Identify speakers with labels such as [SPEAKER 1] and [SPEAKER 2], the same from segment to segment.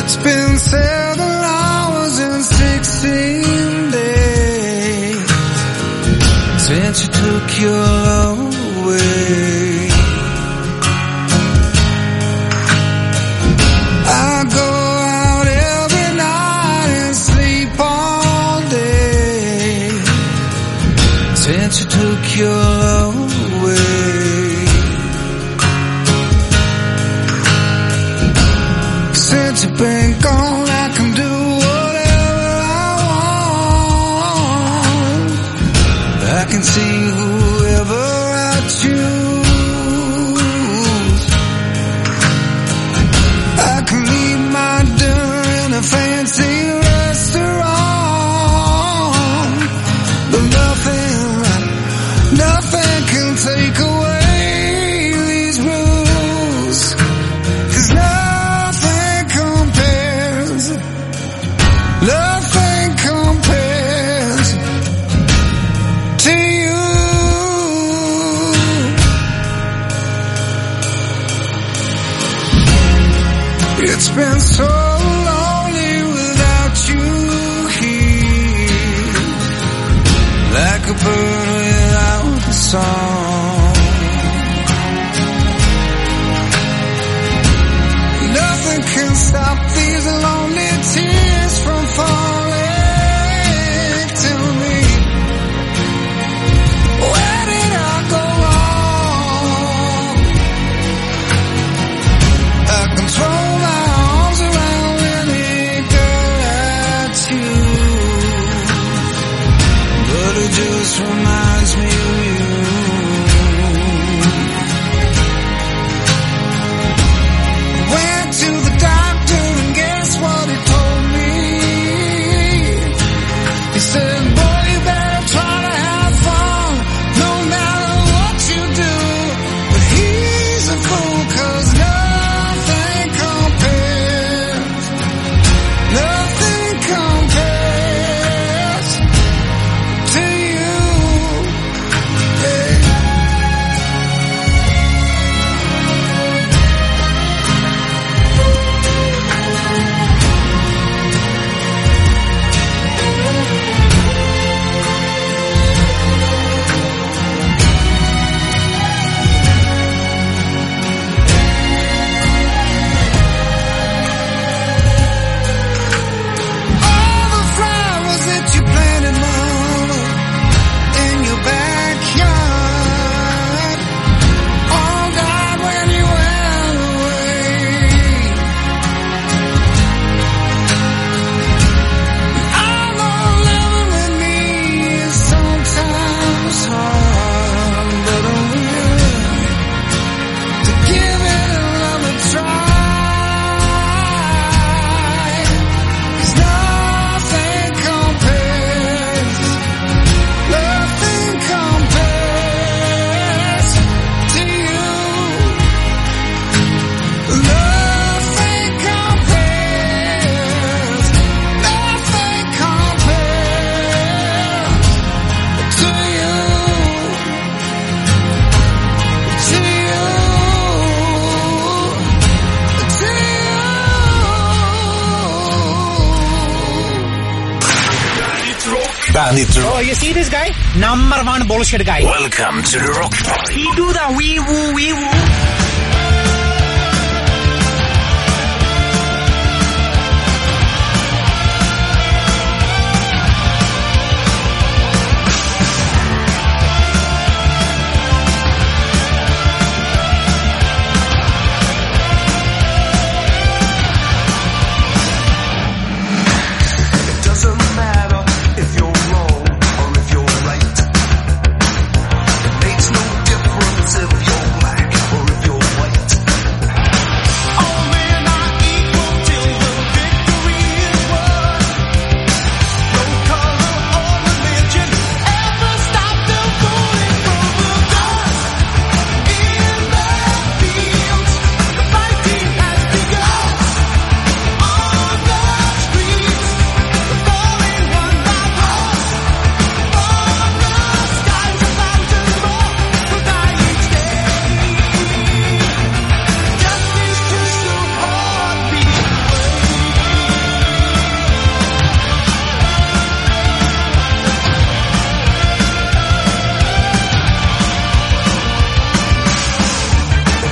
[SPEAKER 1] It's been 7 hours and 16 days since you took your love away. I go out every night and sleep all day since you took your love away. Since you've been gone, I can do whatever I want. I can see whoever I choose. I can eat my dinner in a fancy restaurant, but nothing can take away these rules. 'Cause nothing compares to you. It's been so lonely without you here, like a bird without a song. Nothing can stop these lonely tears from falling to me. Where did I go wrong? I can throw my arms around any girl I choose, but it just reminds me of you. Went to the doctor and guess what he told me? He said, boy, you better try to have fun, no matter what you do. But he's a fool, 'cause nothing compares to you. Yeah. All the flowers that you planted, Mama, in your backyard, all died when you went away. I know living with me is sometimes hard, but I'm willing to give it another try. 'Cause nothing compares to you. Nothing compares to you.
[SPEAKER 2] Bandit Rock.
[SPEAKER 3] Oh, you see this guy? Number one bullshit guy.
[SPEAKER 2] Welcome to the Rock Party.
[SPEAKER 3] He do the wee woo wee woo.
[SPEAKER 4] It doesn't matter if you're wrong or if you're right. It makes no difference if you're black or if you're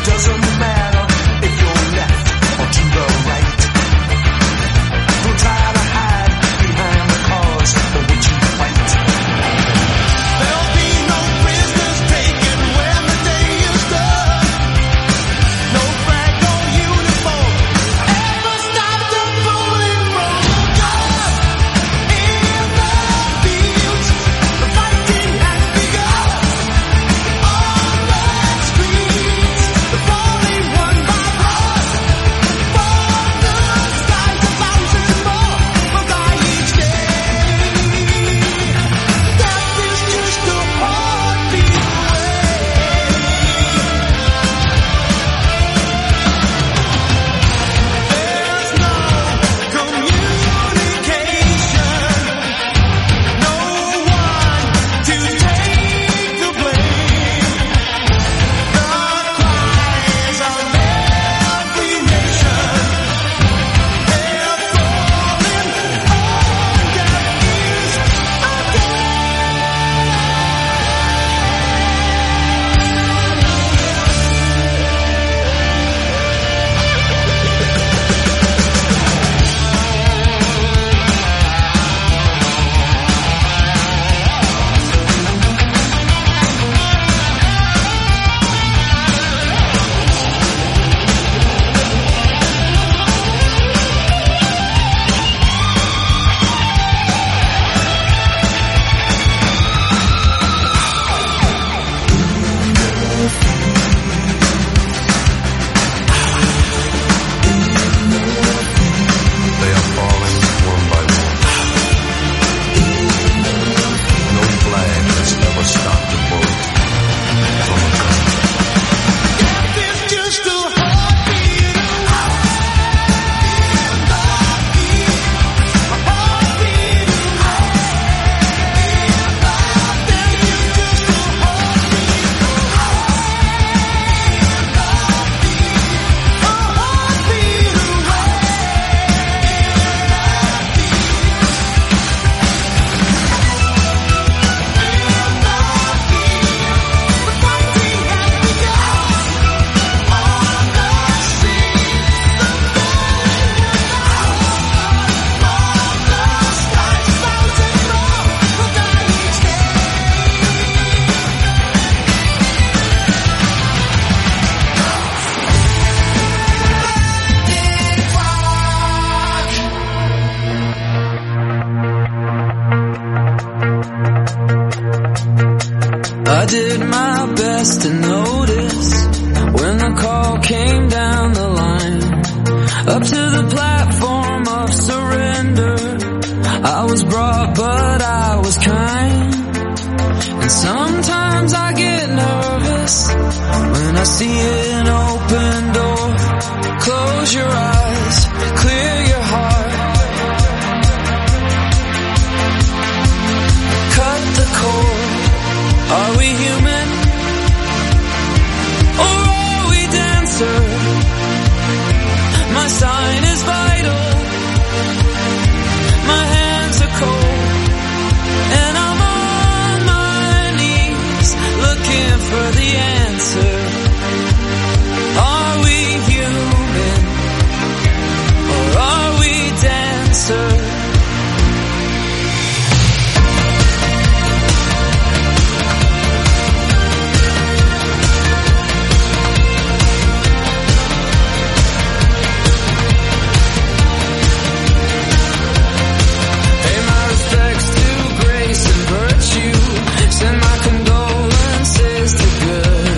[SPEAKER 4] doesn't matter if you're left or to the right. Don't try to hide behind the cause for which you fight. There'll be no prisoners taken when the day is done. No flag, no uniform ever stop the bullet from the gun. In the fields, the fighting has begun. On the streets, the falling one by one. For the skies, 1,000 more will die each day. Death is just a heartbeat away. There's no communication, no one to take the blame. The cries of every nation, they're falling on deaf ears they are falling one by one. No flag has ever stopped a bullet from a gun. Death is just a heartbeat away. A heartbeat away. Death is just a heartbeat away. A heartbeat away.
[SPEAKER 5] I did my best to notice when the call came down the line. Up to the platform of surrender, I was brought but I was kind. And sometimes I get nervous when I see an open door. Close your eyes, clear your heart. Cut the cord. Are we human? Or are we dancer? My sign is vital. My hands are cold. And I'm on my knees looking for the answer. Are we human? Or are we dancer? Pay my respects to grace and virtue. Send my condolences to good.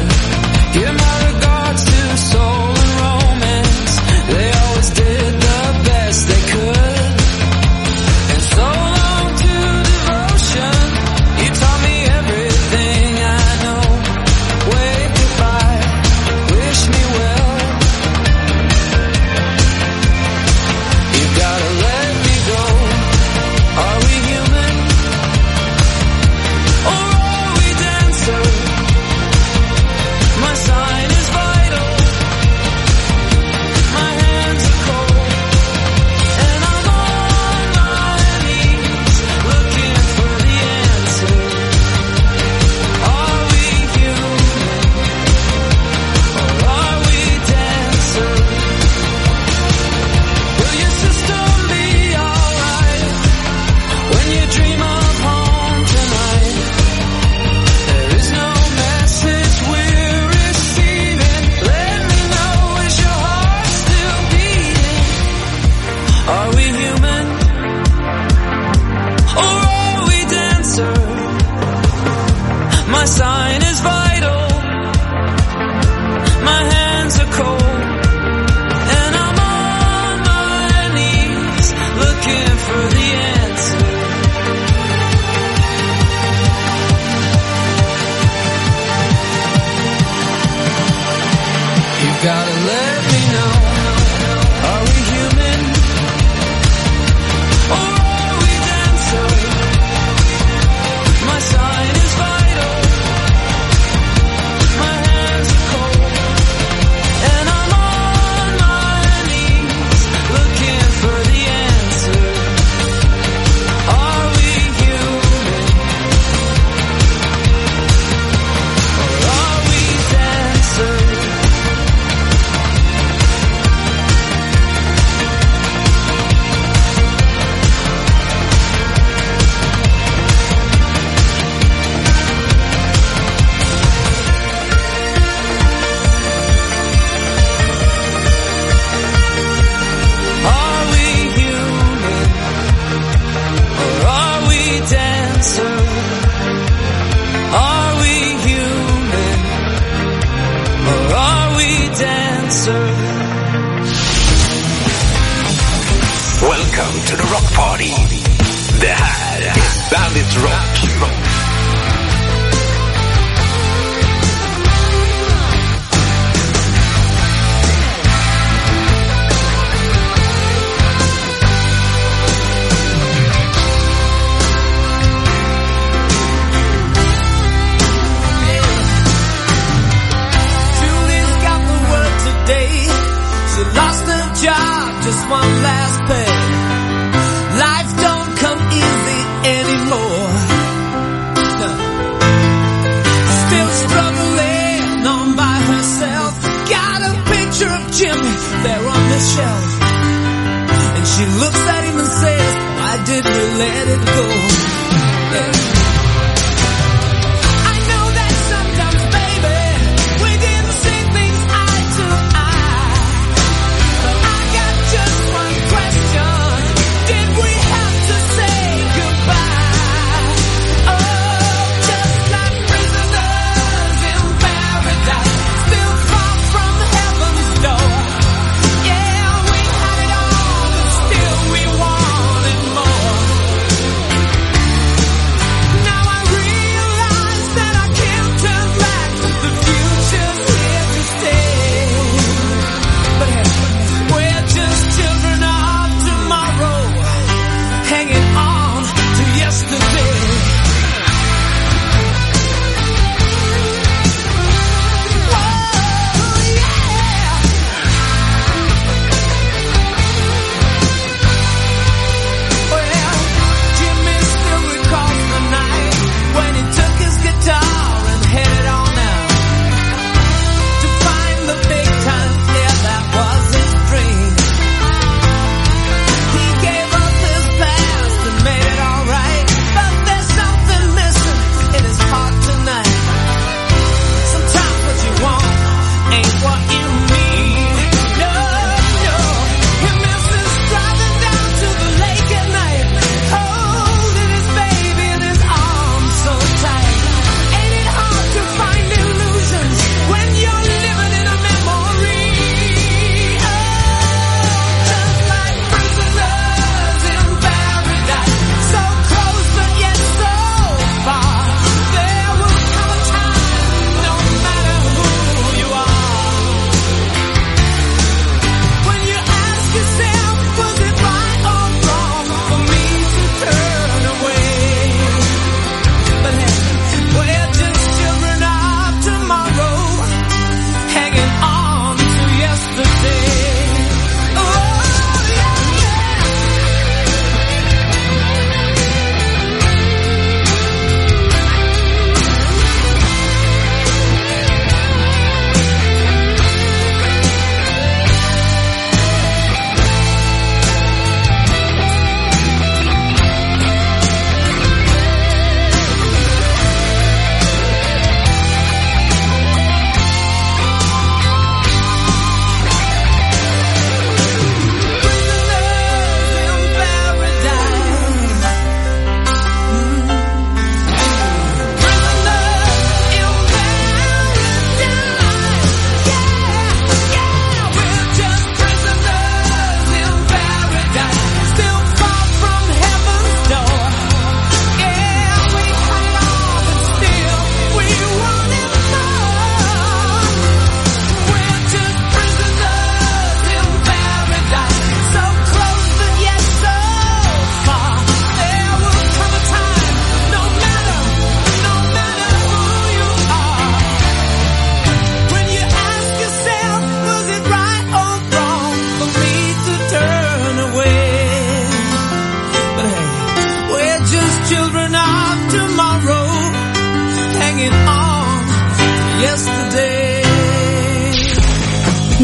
[SPEAKER 5] let me know. Are we human? Or are we dancer? My sign is vital. My hands are cold. And I'm on my knees looking for the answer. Are we human? Or are we dancers? Are we human? Or are we dancer? Are we human? Or are we dancer?
[SPEAKER 2] Welcome to the Rock Party. Det här är Bandit Rock.
[SPEAKER 5] Julie's got the word today. She lost her job, just one last pay. Life don't come easy anymore. No. Still struggling on by herself. Got a picture of Jimmy there on the shelf. And she looks at him and says, why did we let it go? Yeah. I know that sometimes, baby, we didn't see things eye to eye. But I got just one question. Did we have to say goodbye? Oh, just like prisoners in paradise, still far from heaven's door. Yeah, we had it all, but still we wanted more.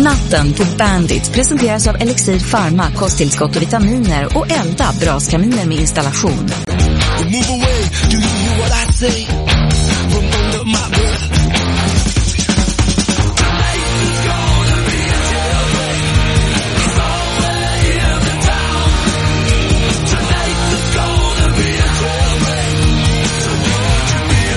[SPEAKER 6] Natten på Bandit presenteras av Elixir Pharma, kosttillskott och vitaminer och Elda braskaminer med installation.
[SPEAKER 4] Move away, do you hear what I say? From under my breath. Tonight is gonna be a jailbreak. Somewhere in the town. Tonight is gonna be a jailbreak. So won't you be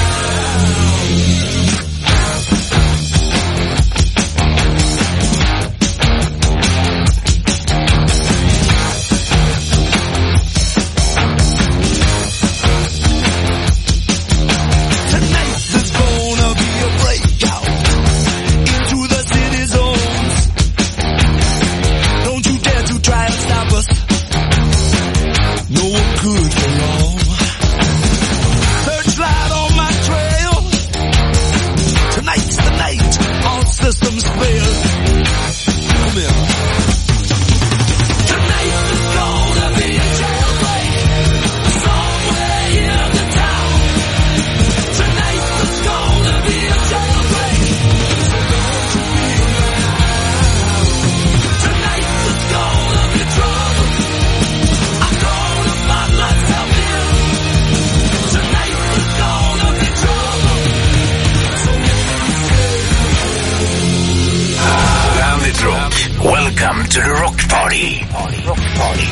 [SPEAKER 2] Welcome to the Rock Party. Rock Party.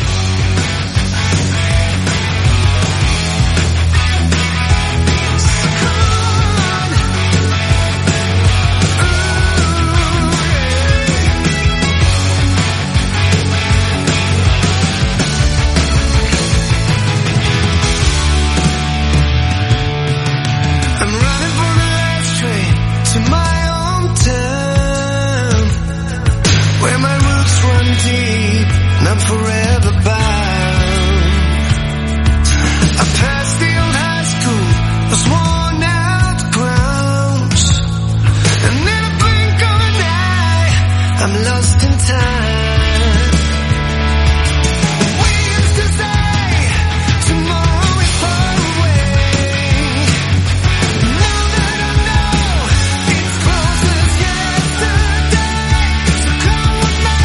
[SPEAKER 1] I'm running for the last train to my hometown, where my roots run deep and I'm forever bound. I passed the old high school, was worn out grounds, and in a blink of an eye, I'm lost in time. We used to say, tomorrow is far away. Now that I know, it's close as yesterday. So come with me.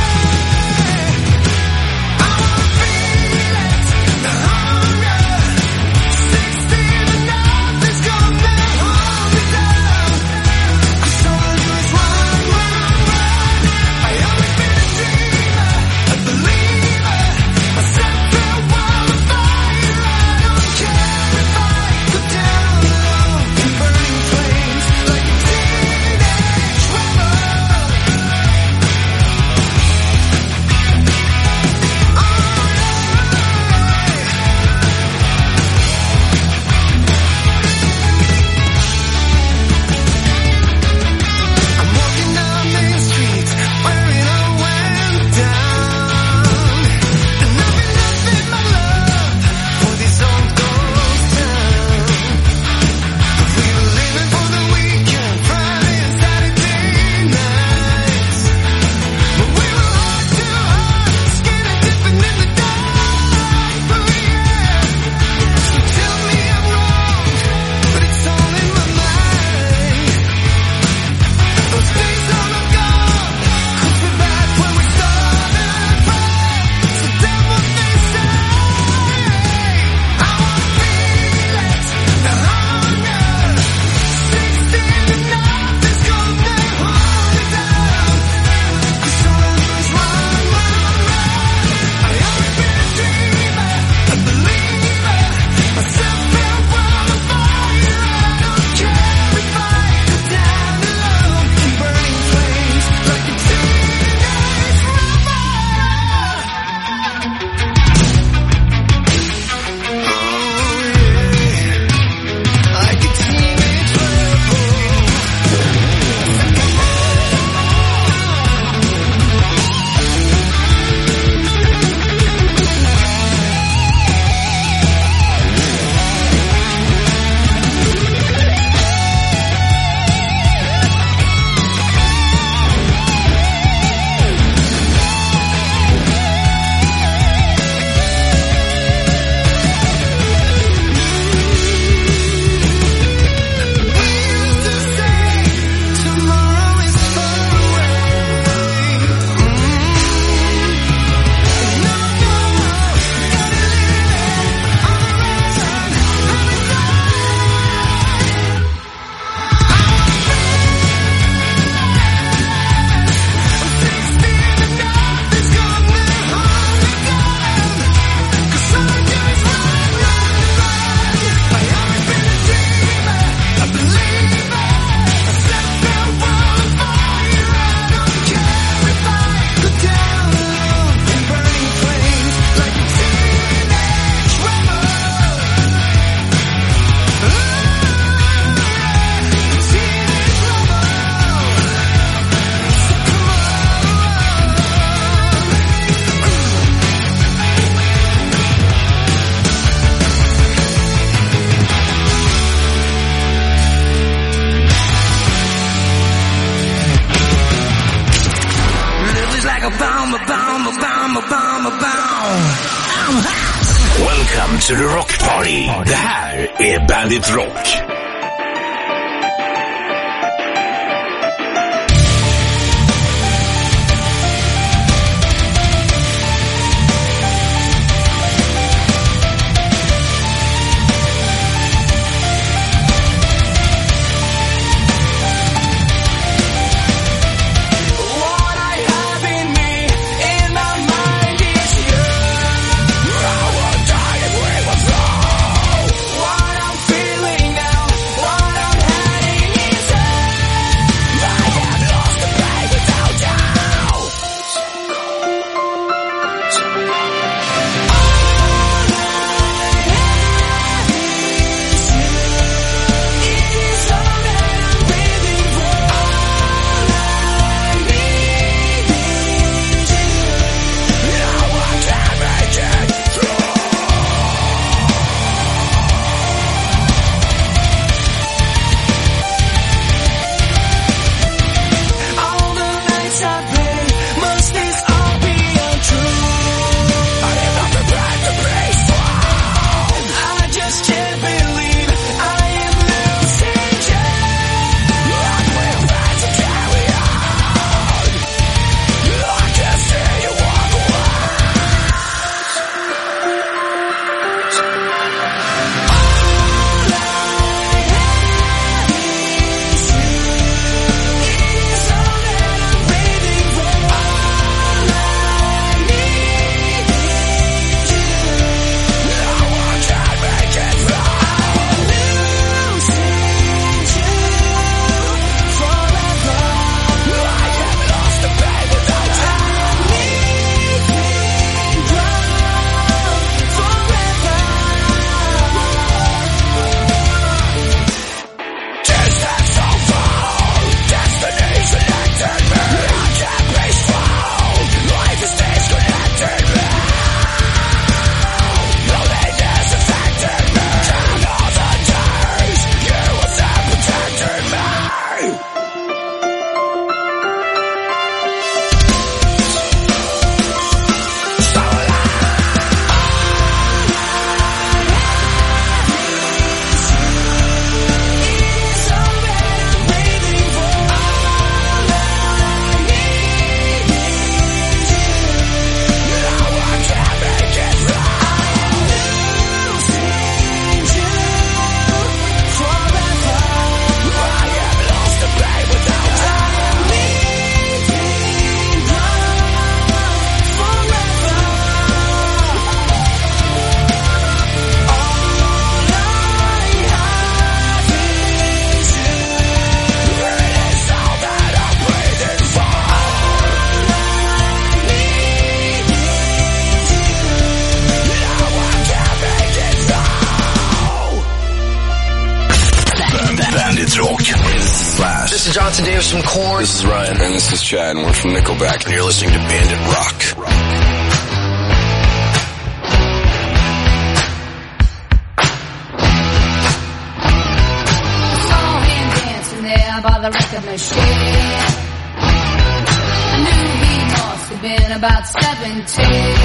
[SPEAKER 1] I wanna feel it, the hunger. 16 and nothing's gonna hold me down. 'Cause all I do is run, run, run. I always been a dreamer.
[SPEAKER 5] like a bomb, a bomb, a bomb, a bomb, a bomb. I'm hot.
[SPEAKER 2] Welcome to the Rock Party. Det här är Bandit Rock.
[SPEAKER 7] This is Jonathan Davis from Korn.
[SPEAKER 8] This is Ryan. And this is Chad, and we're from Nickelback. And you're listening to Bandit Rock.
[SPEAKER 9] Saw him dancing there by the record machine. I knew he must have been about 17.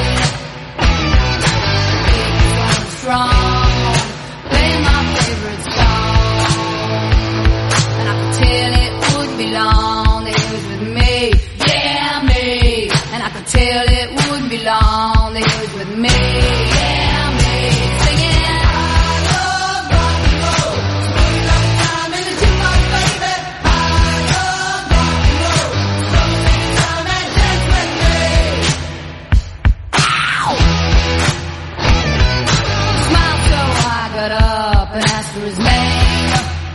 [SPEAKER 9] He was strong, playing my favorite song. And I could tell it would be long that he was with me, yeah, me. And I could tell it wouldn't be long that he was with me, yeah, me. Singing, I love rock and roll. Spend like time in the jukebox, baby. I love rock and roll. So take time and dance with me. Ow! Smiled so I got up and asked for his name.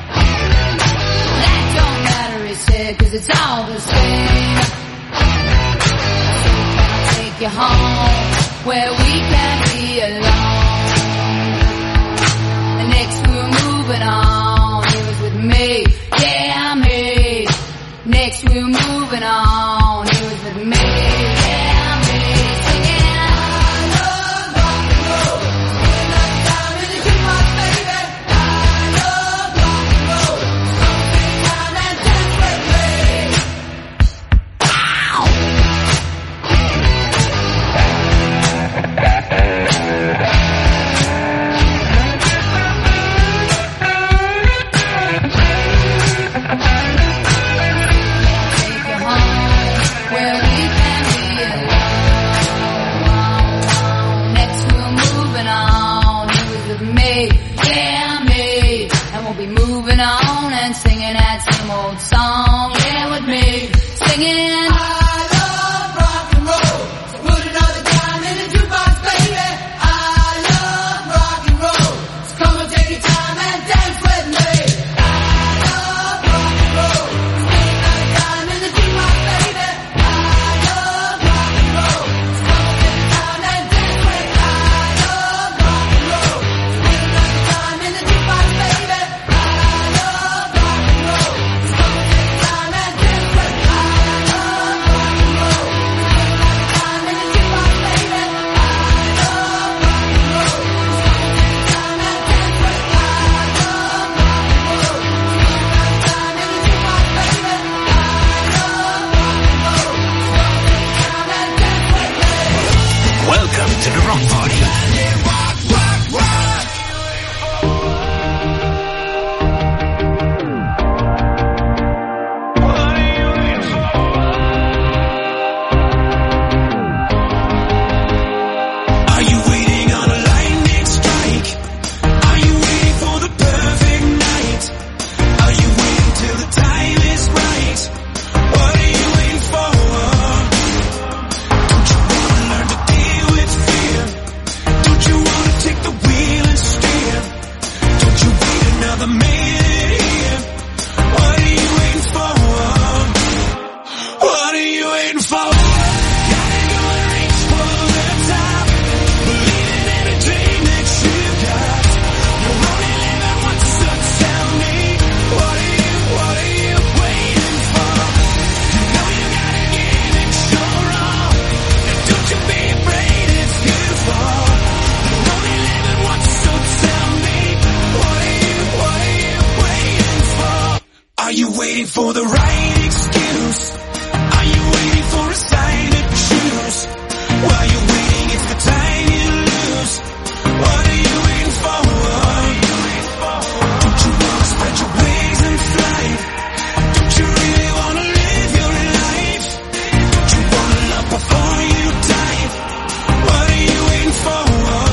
[SPEAKER 9] That don't matter, he said, 'cause it's all the same. So can I take you home where we can be alone? And next we were moving on. He was with me, yeah, me. Next we were moving on. He was with me, yeah, me. Singing, I love rock and roll. Spend like time in the jukebox, baby. I love rock and roll. So take time and dance with me. Ow!
[SPEAKER 2] Rock Party.
[SPEAKER 4] Are you waiting for the right excuse? Are you waiting for a sign to choose? While you're waiting, it's the time you lose. What are you waiting for? Don't you wanna spread your wings and fly? Don't you really wanna live your life? Don't you wanna love before you die? What are you waiting for?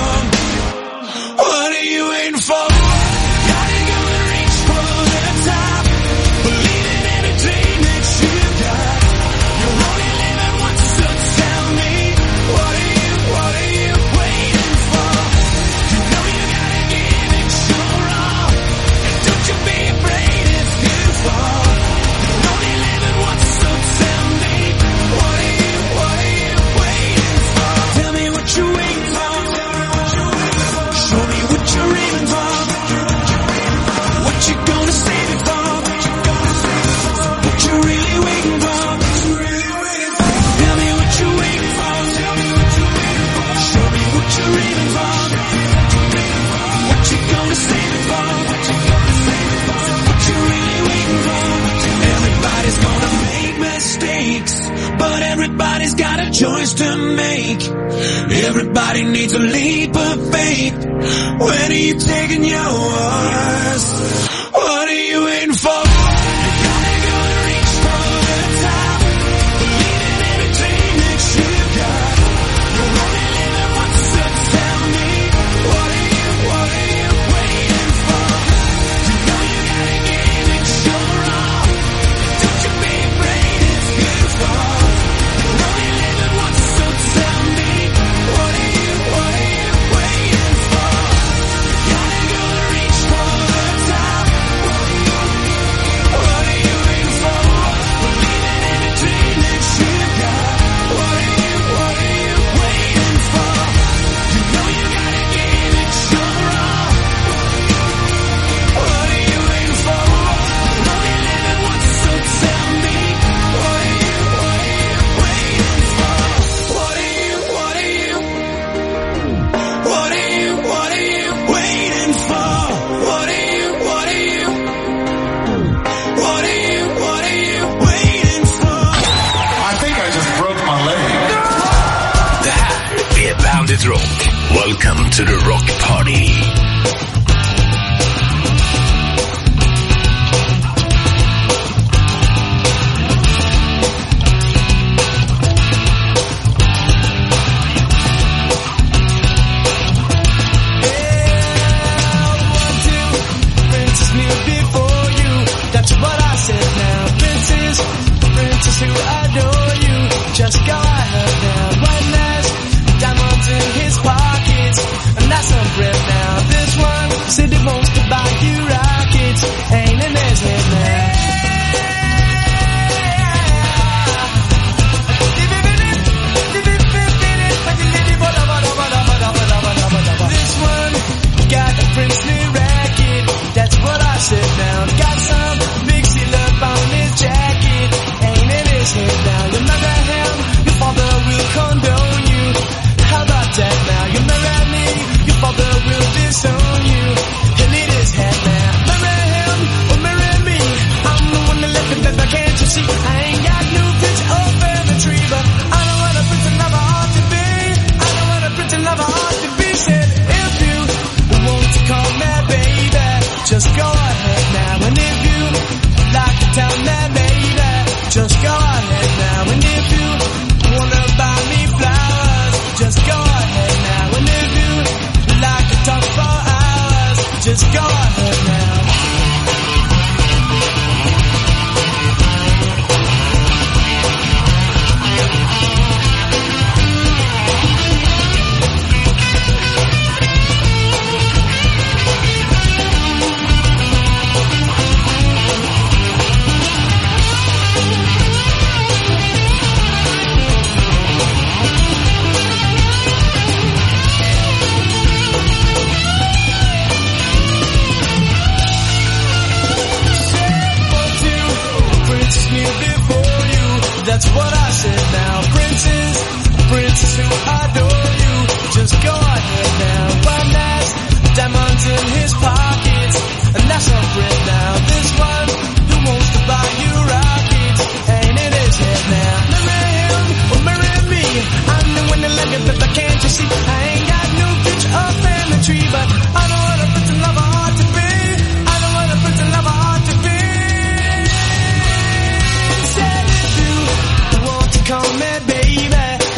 [SPEAKER 4] What are you waiting for? Gotta go and reach for the top. Believing in a dream that you've got. You're only living once, so tell me, what are you waiting for? You know you gotta give it your all. And don't you be afraid if you fall. You're only living once, so tell me, what are you waiting for? Tell me what you're waiting for. Show me what you're aiming for. What you gonna save it for? What you really waiting for? Tell me what you're waiting for. Show me what you're aiming for. What you gonna save it for? What you really waiting for? Everybody's gonna make mistakes, but everybody's got a choice to make. Everybody needs a leap of faith. When are you taking yours? What are you waiting for? You gotta go and reach for the top. Believing in a dream that you've got. You're only living once, so tell me, what are you waiting for? You know you gotta give it your all. Don't you be afraid if you fall. You're only living once, so tell me, what are you waiting for? You gotta go and reach for the top. What are you waiting for? Believing in a dream that you've got. What are you waiting for? You know you gotta give it your all. What are you waiting for? You're only living once, so tell me, what are you waiting for? What are you waiting for? What are you waiting for?
[SPEAKER 1] I think I just broke my leg.
[SPEAKER 2] Det här är Bandit Rock. Welcome to the Rock Party.
[SPEAKER 4] Princess knew before you. That's what I said now. Princess who adore you. Just go ahead now. One has diamonds in his pockets, and that's some breath now. This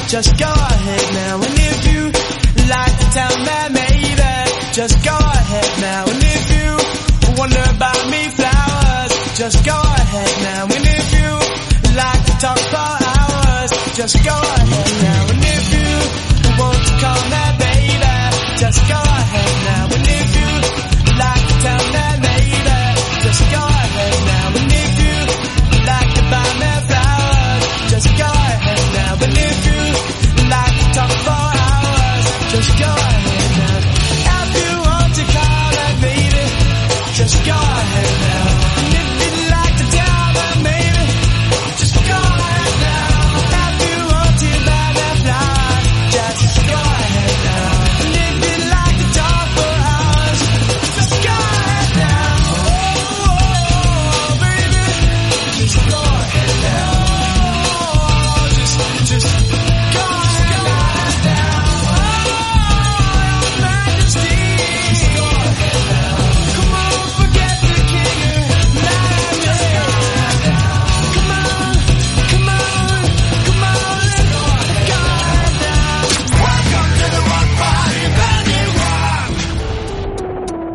[SPEAKER 10] just go ahead now. And if you like to tell me maybe, just go ahead now. And if you wonder about me flowers, just go ahead now. And if you like to talk for hours, just go ahead now. And if you want to call me baby, just go ahead now. And if you like to tell me maybe, just go ahead now. And if you like to buy me flowers, just go ahead now. And if you like to talk for hours, just go ahead now. If you want to call me baby, just go ahead now. And if you'd like to tell me maybe, just go ahead now. If you want to buy me flowers, just go ahead now. And if you'd like to talk for hours, just go ahead now. Oh, baby, just go ahead now. Just go ahead now. Oh, Your Majesty, just go ahead now. Come on, forget the king and majesty. Come on, come on, come on, let's go ahead now. Welcome to the Rock Party, Bandit Rock.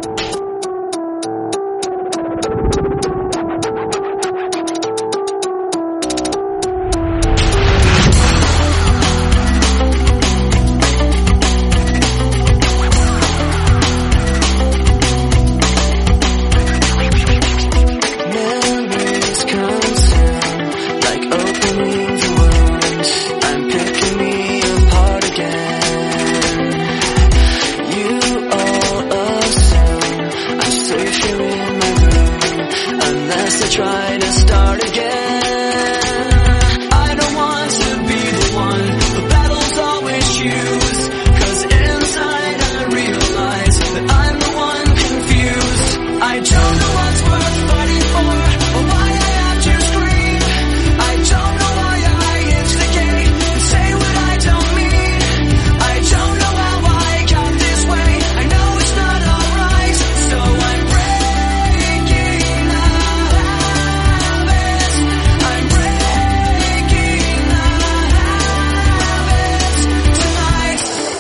[SPEAKER 5] Memories come soon, like opening the wounds. I'm picking me apart again. You all assume I'm safe here in my room, unless I try to start again. I don't want to be the one the battles always choose, 'cause inside I realize that I'm the one confused. I don't know what's worth fighting for, or why I have to scream. I don't know why I instigate and say what I don't mean. I don't know how I got this way. I know it's not alright, so I'm breaking the habits. I'm breaking the habits tonight.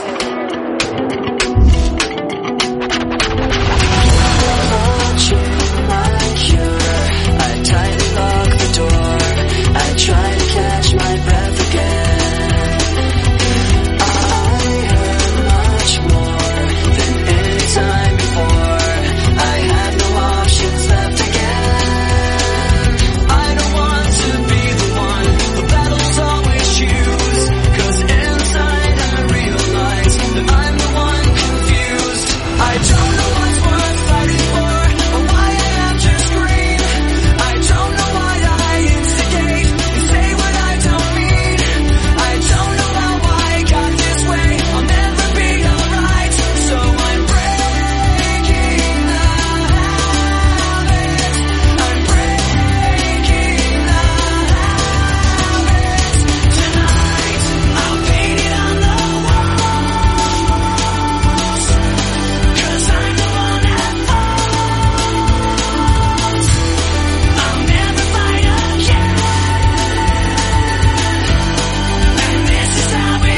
[SPEAKER 5] Watching my cure, I tightly lock the door. I try to catch my breath again. I heard much more than any time before. I had no options left again. I don't want to be the one the battles always choose, 'cause inside I realize that I'm the one confused. I don't know what's worth fighting for, or why I have to scream. I don't know why I instigate and say what I don't mean. I don't know how I got this way. I'll never be alright, so I'm breaking the habits. I'm breaking the habits tonight. I'll paint it on the walls, 'cause I'm the one at fault. I'll never fight again, and this is how it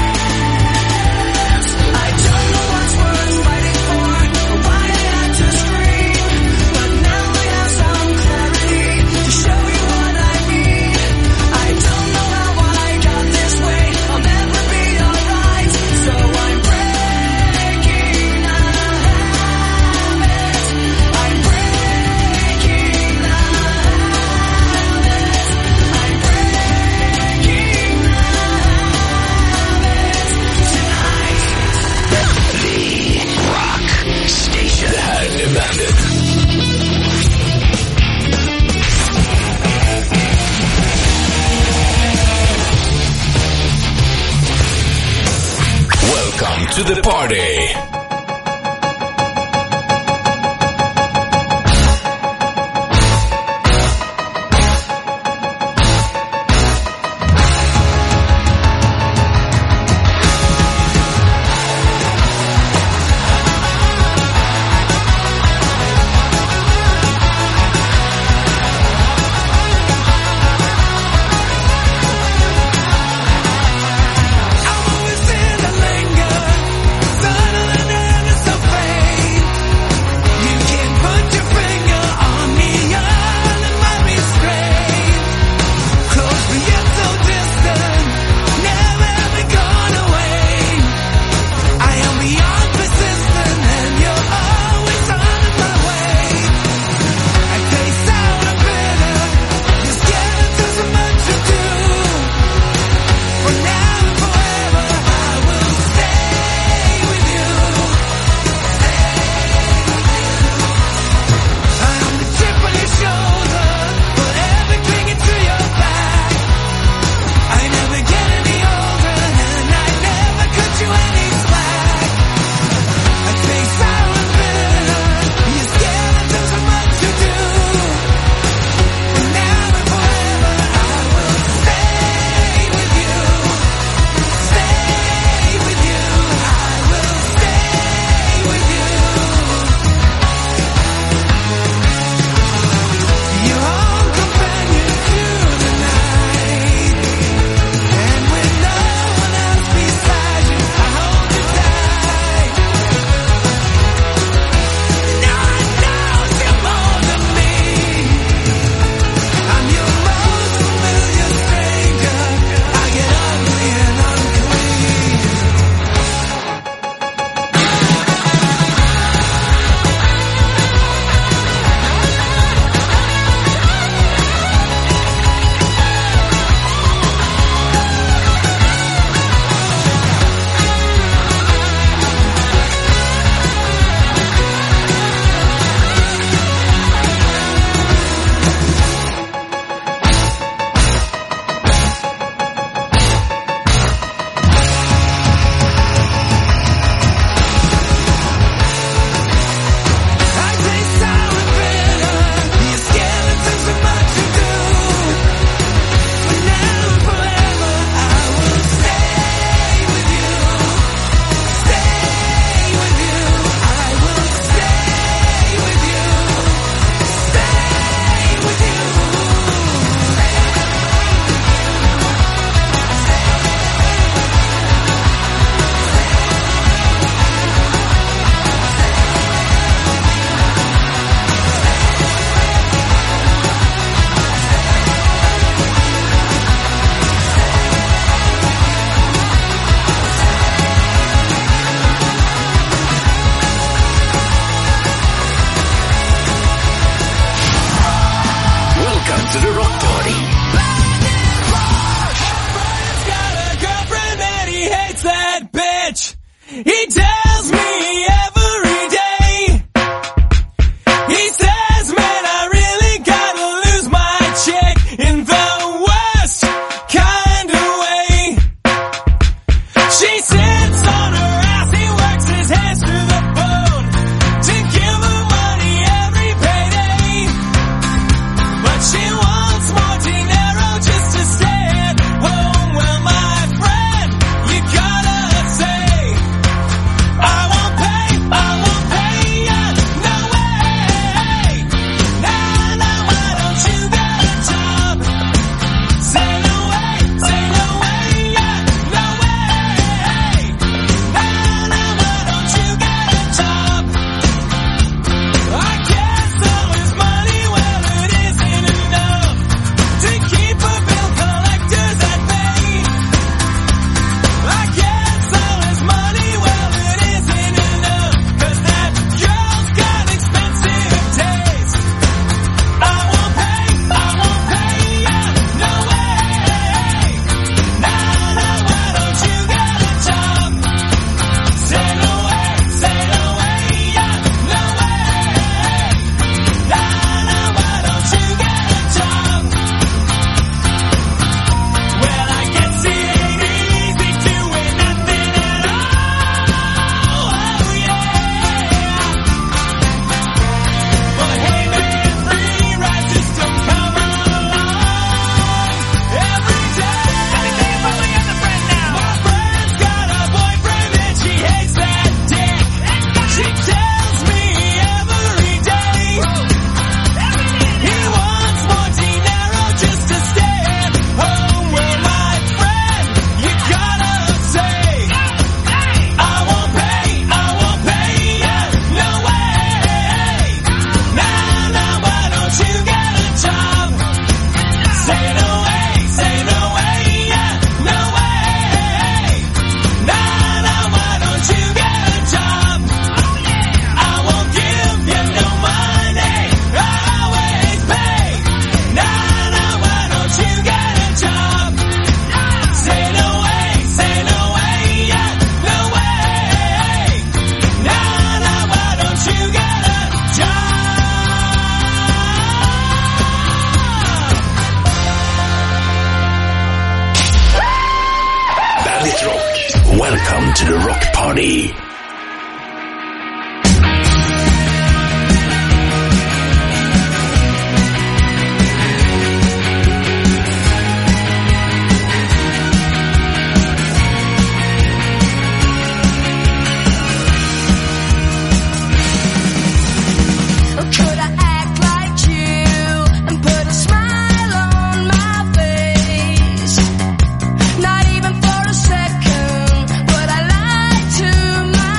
[SPEAKER 5] ends. I don't know what's worth fighting for, or why I had to scream, but now I have some clarity to show you what I mean. I don't know how I got this way. I'll never be alright, so I'm breaking the habits. I'm breaking the habits. I'm breaking the habits tonight.
[SPEAKER 2] The Rock Station. Det här är Bandit. Welcome to the party.
[SPEAKER 10] He tells me every day. He says, man, I really gotta lose my chick in the worst kind of way. She sits on her ass, he works his hands to the bone to give her money every payday. But she wants more dinero just to stay at home. Well, my friend, you gotta say, I won't pay ya, no way. Nah, why don't you get a job? Say no way, yeah, no way. Nah, why don't you get a job? I guess all his money, well, it isn't enough to keep a bill collectors at bay. I guess all his money, well, it isn't enough, 'cause that girl's got expensive taste. I won't pay ya, no way. Nah, why don't you get a job? Say no way, yeah, no way. Nah, why don't you get a job? Well, I guess it ain't easy doing nothing at all, oh yeah. But hey man, free rides just don't come along every day. My friend's got a boyfriend and she hates that dick. She tells me every day he wants more dinero just to stay at home. Well, my friend, you gotta say, I won't pay ya, no way. Nah, why don't you get a job? Say no way, yeah, no way. Nah, why don't you get a job? I won't give you no money, I always pay. Nah, why don't you get a job? Say no way, yeah, no way. Nah, why don't you get a job?
[SPEAKER 2] Bandit Rock. Welcome to the Rock Party.
[SPEAKER 11] Could I act like you and put a smile on my face? Not even for a second would I lie to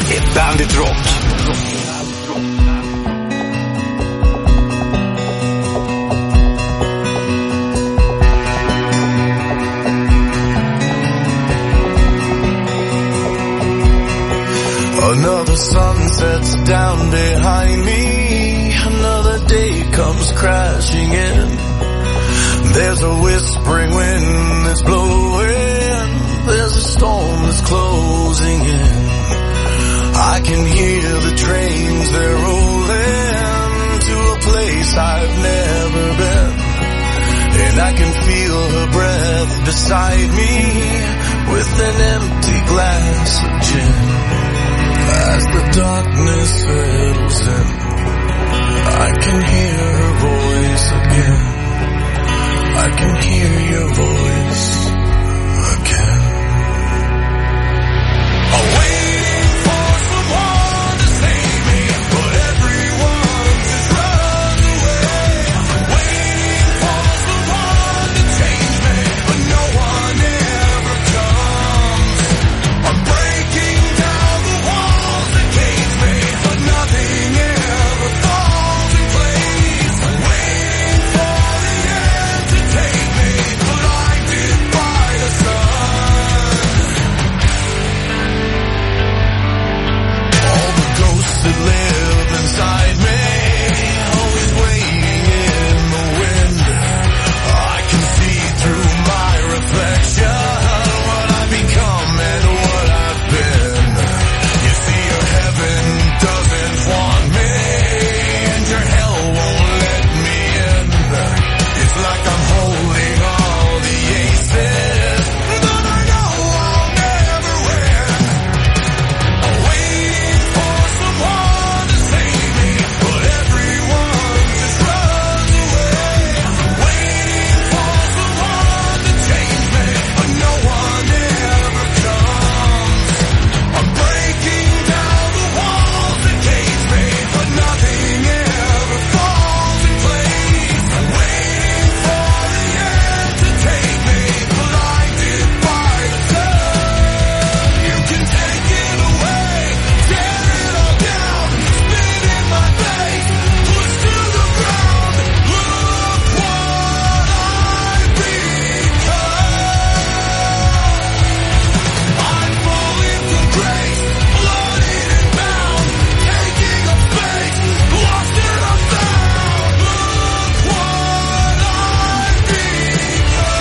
[SPEAKER 2] är Bandit Rock.
[SPEAKER 4] Another sun sets down behind me. Another day comes crashing in. There's a whispering wind that's blowing. There's a storm that's closing in. I can hear the trains, they're rolling to a place I've never been. And I can feel her breath beside me with an empty glass of gin. As the darkness settles in, I can hear her voice again. I can hear your voice again. I'm waiting for someone to save me, but everyone just runs away. I'm waiting for someone to change me, but no one ever comes. I'm breaking down the walls that cage me, but nothing ever falls in place. I'm waiting for the end to take me, but I did by the sun. All the ghosts that live inside me, always waiting in the wind. I can see through my reflection what I've become and what I've been. You see, your heaven doesn't want me, and your hell won't let me in. It's like I'm holding all the aces, but I know I'll never win. I'm waiting for someone to save me, but everyone just runs away. I'm waiting for someone to change me, but no one ever comes. I'm breaking down the walls that cage me, but nothing ever falls in place. I'm waiting for the end to take me, but I did by the sun. You can take it away, tear it all down, spit in my face, push to the ground. Look what I've become. I'm falling from grace, bloodied and bound, taking up space, lost and I'm found. Look what I've become.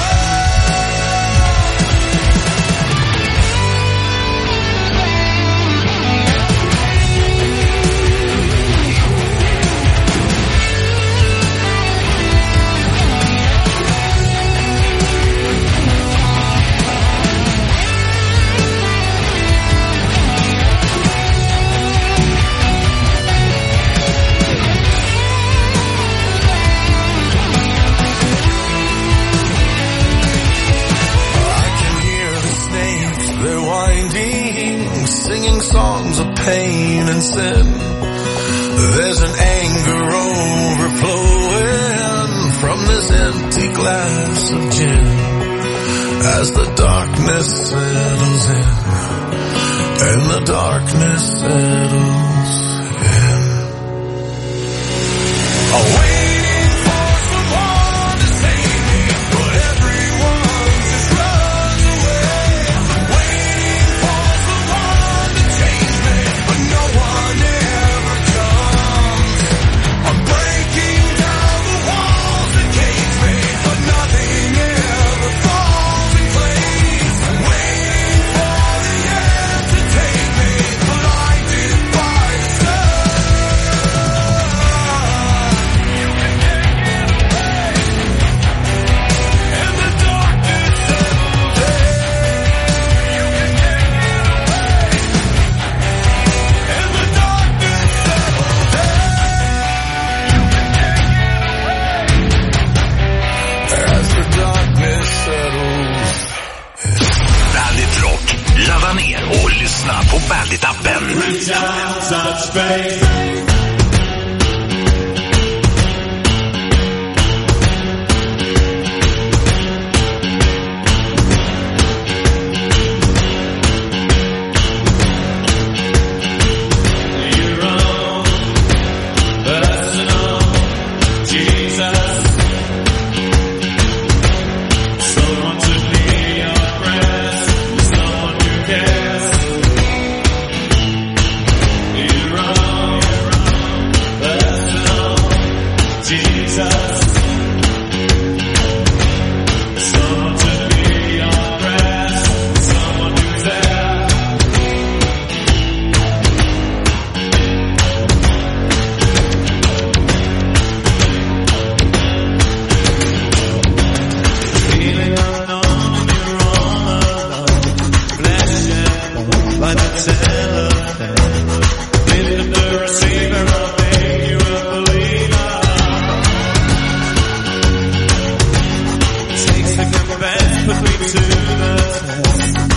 [SPEAKER 4] I can hear the snakes, they're winding, singing songs of pain and sin. There's an anger overflowing from this empty glass of gin. As the darkness settles in, and the darkness settles in. I'm waiting for someone to save me, but everyone just runs away. I'm waiting for someone to change me, but no one ever comes. I'm breaking down the walls that cage me, but nothing ever falls in place. I'm waiting for the end to take me, but I did by the sun. You can take it away, and the darkness settles in. You can take it away, and the darkness settles in. You can take it away, as the darkness settles.
[SPEAKER 2] Bandit Rock. Ladda ner och lyssna på Bandit-appen.
[SPEAKER 12] Yes.